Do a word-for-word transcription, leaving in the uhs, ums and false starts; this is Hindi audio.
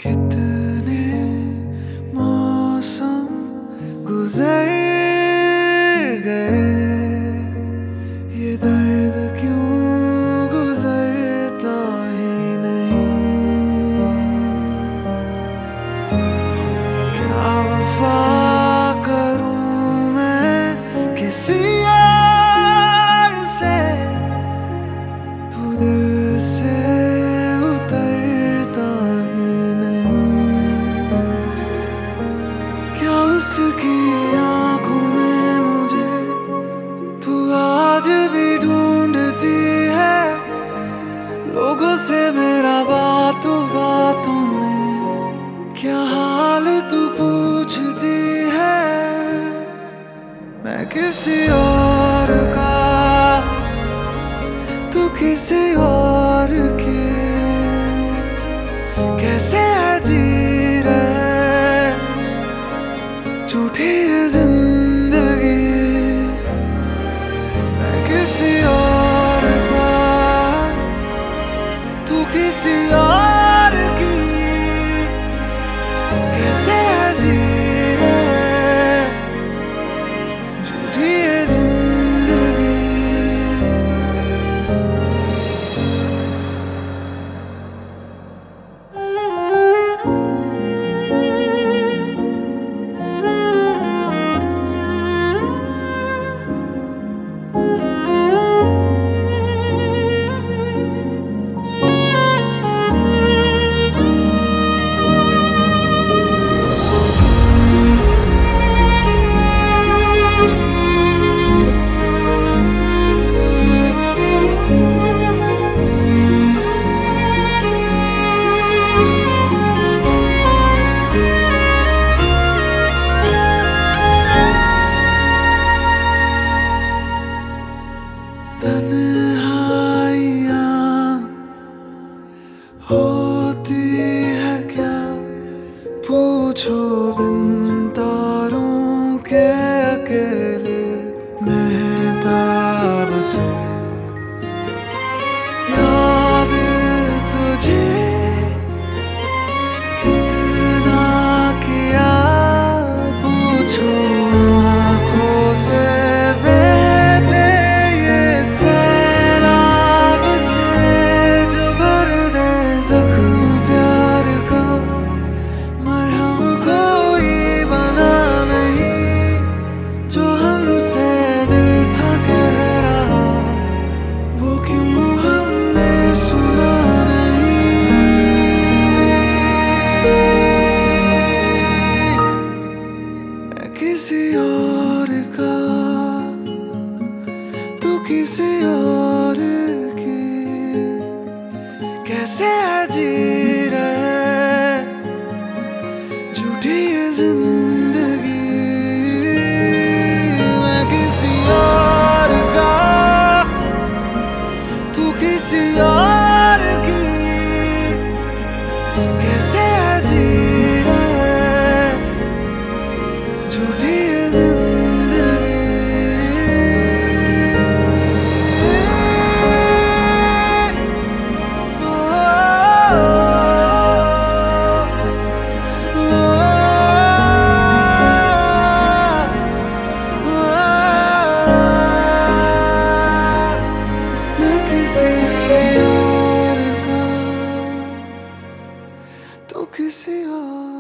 कितने मौसम गुजर गए, ये दर्द क्यों गुजरता ही नहीं। क्या वफा करूं मैं किसी और से, तू दिल से उतरता ही नहीं। क्या उसकी आंखों में मुझे तू आज भी ढूंढती है, लोगों से मेरा बातों बातों में क्या हाल तू पूछती है। मैं किसी और का, तू किसी और की, कैसे जी रहे झूठी जिंदगी। मैं किसी और का, तू किसी और की, कैसे जी रहे झूठी जिंदगी। तन्हाइयाँ होती है क्या, पूछो बिन तारों के अकेले मेहताब से। याद तुझे कितना किया, पूछो आँखों से बहते ये सैलाब से, जो भर दे जख्म प्यार का। मरहम कोई बना नहीं, जो हमसे दिल था कह रहा, वो क्यों हमने सुना नहीं। मैं किसी और का, तू किसी और की, कैसे जी रहे झूठी ये जिंदगी। मैं किसी और का, तू किसी और की, कैसे जी रहे झूठी ये जिंदगी। ओ, ओ, ओ, मैं किसी और का, तू किसी और